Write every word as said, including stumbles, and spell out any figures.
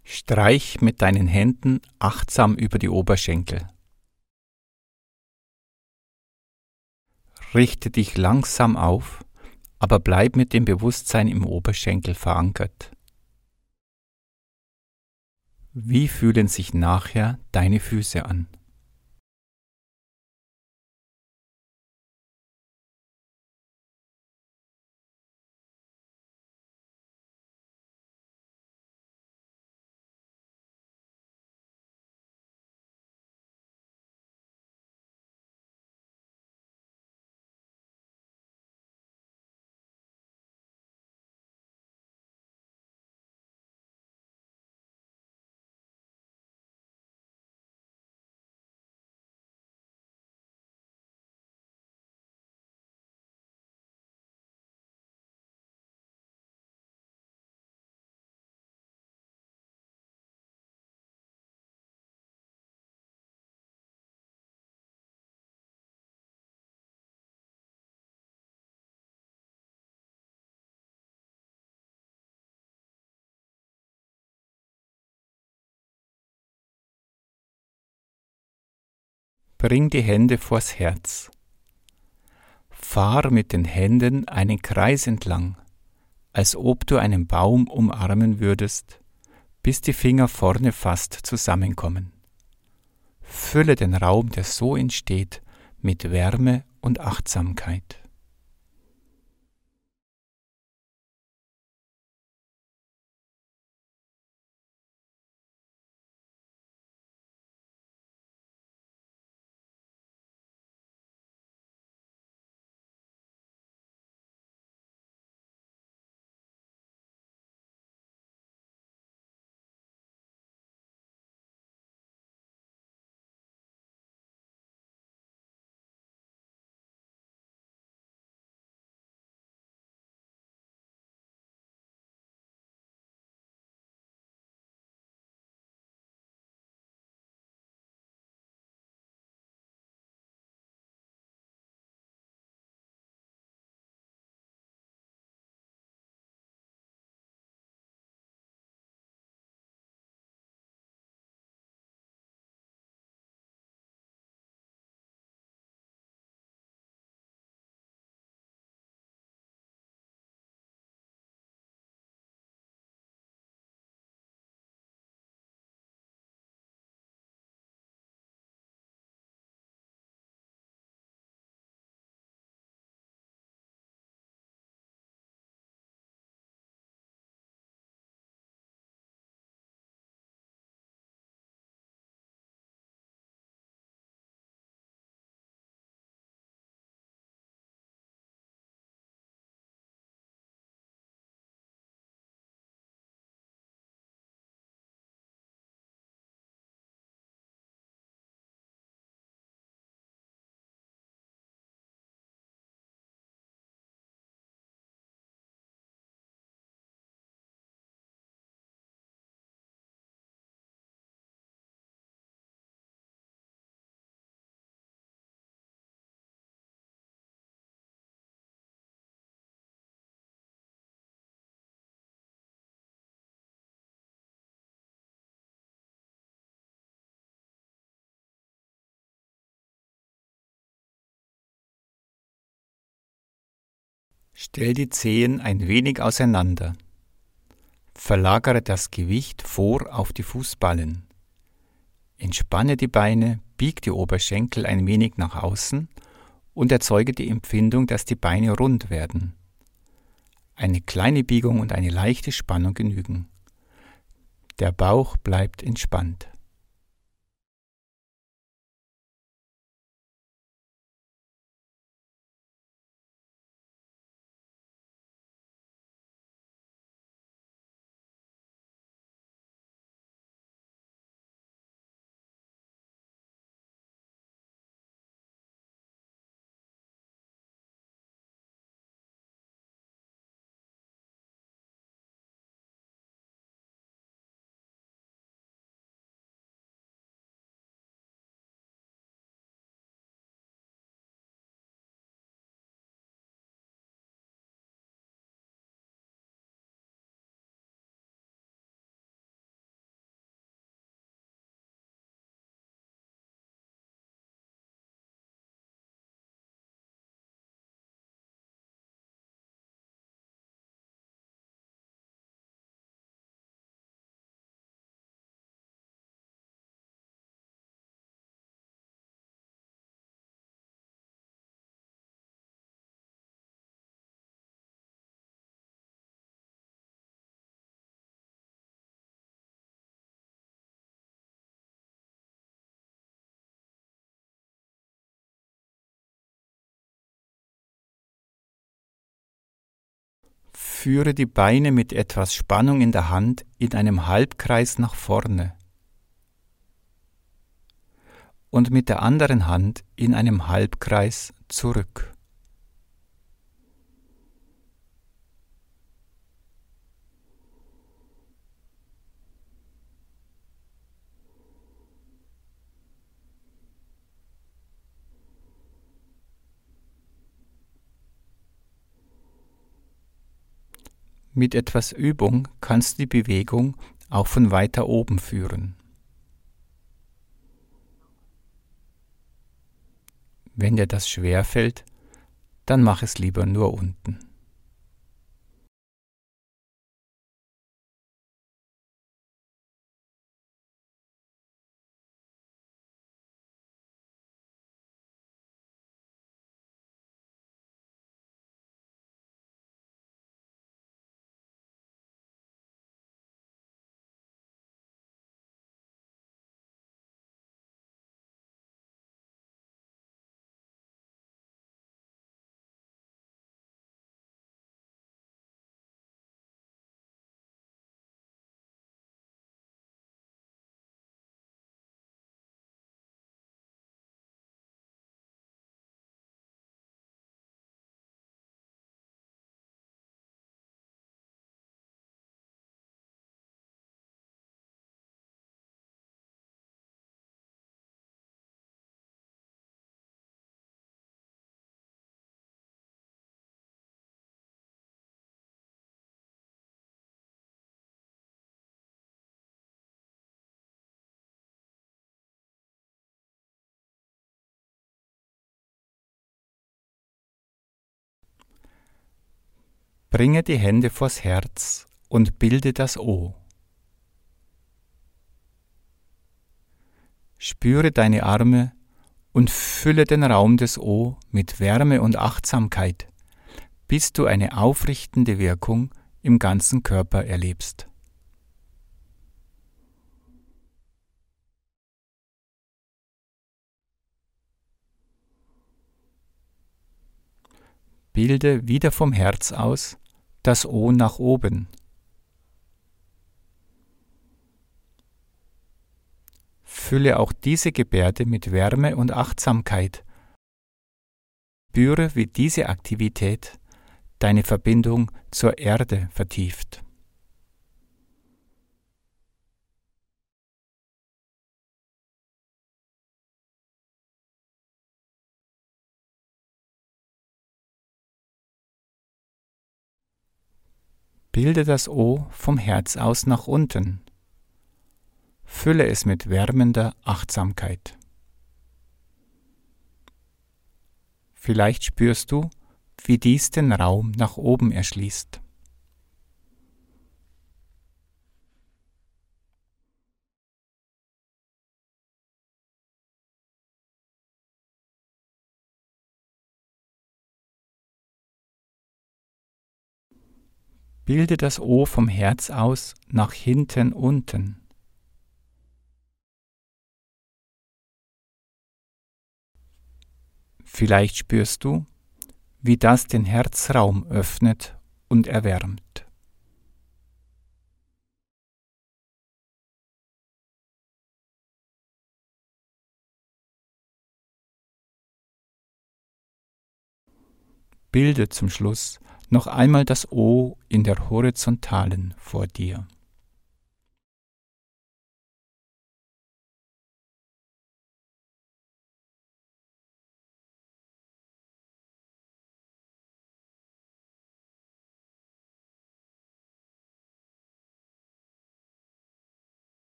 Streich mit deinen Händen achtsam über die Oberschenkel. Richte dich langsam auf, aber bleib mit dem Bewusstsein im Oberschenkel verankert. Wie fühlen sich nachher deine Füße an? Bring die Hände vors Herz. Fahr mit den Händen einen Kreis entlang, als ob du einen Baum umarmen würdest, bis die Finger vorne fast zusammenkommen. Fülle den Raum, der so entsteht, mit Wärme und Achtsamkeit. Stell die Zehen ein wenig auseinander. Verlagere das Gewicht vor auf die Fußballen. Entspanne die Beine, bieg die Oberschenkel ein wenig nach außen und erzeuge die Empfindung, dass die Beine rund werden. Eine kleine Biegung und eine leichte Spannung genügen. Der Bauch bleibt entspannt. Führe die Beine mit etwas Spannung in der Hand in einem Halbkreis nach vorne und mit der anderen Hand in einem Halbkreis zurück. Mit etwas Übung kannst du die Bewegung auch von weiter oben führen. Wenn dir das schwerfällt, dann mach es lieber nur unten. Bringe die Hände vors Herz und bilde das O. Spüre deine Arme und fülle den Raum des O mit Wärme und Achtsamkeit, bis du eine aufrichtende Wirkung im ganzen Körper erlebst. Bilde wieder vom Herz aus das O nach oben. Fülle auch diese Gebärde mit Wärme und Achtsamkeit. Spüre, wie diese Aktivität deine Verbindung zur Erde vertieft. Bilde das O vom Herz aus nach unten. Fülle es mit wärmender Achtsamkeit. Vielleicht spürst du, wie dies den Raum nach oben erschließt. Bilde das O vom Herz aus nach hinten unten. Vielleicht spürst du, wie das den Herzraum öffnet und erwärmt. Bilde zum Schluss noch einmal das O in der Horizontalen vor dir.